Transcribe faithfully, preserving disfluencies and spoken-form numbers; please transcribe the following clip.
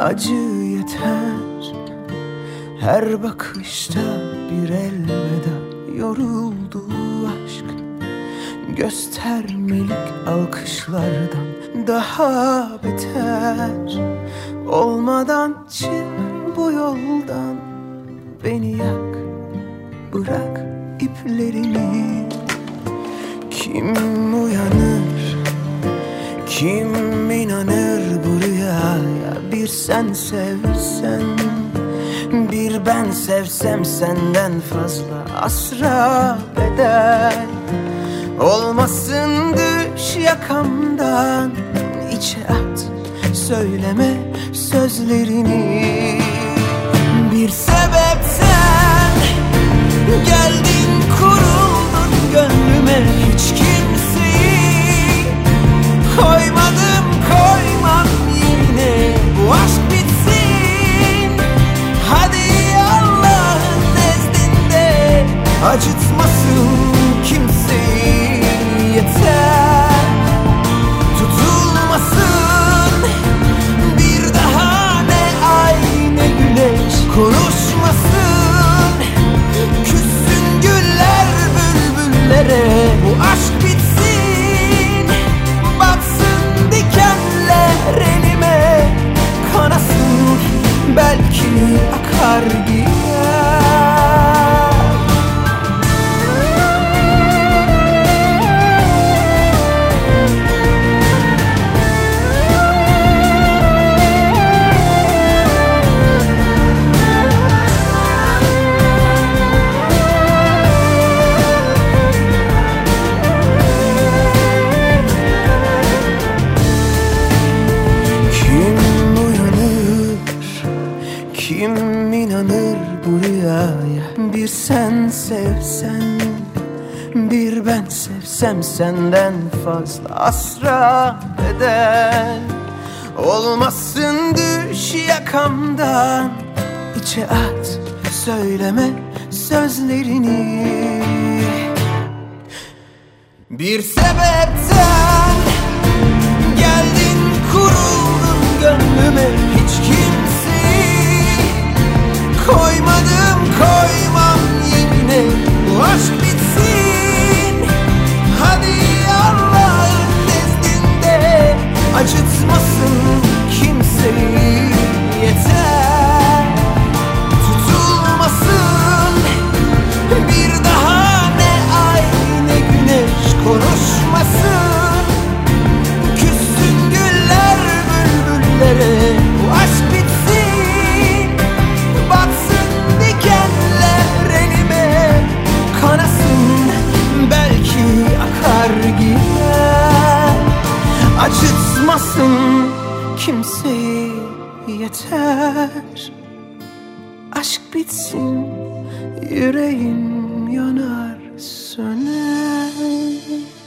acı yeter. Her bakışta bir elveda, yoruldu aşk. Göstermelik alkışlardan daha beter. Olmadan çık bu yoldan, beni yak, bırak iplerini. Kim uyanır, kim inanır bu rüyaya? Bir sen sevsen, bir ben sevsem senden fazla asra bedel. Olmasın düş yakamdan, içe at, söyleme sözlerini. Bir sebepten geldin, kuruldun gönlüme. Hiç kimseyi koymadım, koymam yine. Bu aşk bitsin, hadi Allah'ın nezdinde. Acıtmasın kimseyi, yeter. Tutulmasın bir daha ne ay ne güneş. Konuşmasın, küssün güller bülbüllere. Bu aşk bitsin, batsın dikenler elime. Kanasın, belki akar gider. Kim inanır bu rüyaya? Bir sen sevsen, bir ben sevsem senden fazla asra bedel. Olmasın düş yakamdan, içe at, söyleme sözlerini. Bir sebepten geldin, kuruldun gönlüme. Hiç kimseyi koymadım, koymam yine. Bu aşk bitsin, hadi Allah'ın nezdinde. Acıtmasın kimseyi, yeter. Tutulmasın bir daha ne ay ne güneş. Konuşmasın, küssün güller bülbüllere. Bu aşk bitsin, batsın dikenler elime. Kanasın, belki akar gider. Acıtmasın kimseyi, yeter. Aşk bitsin, yüreğim yanar söner.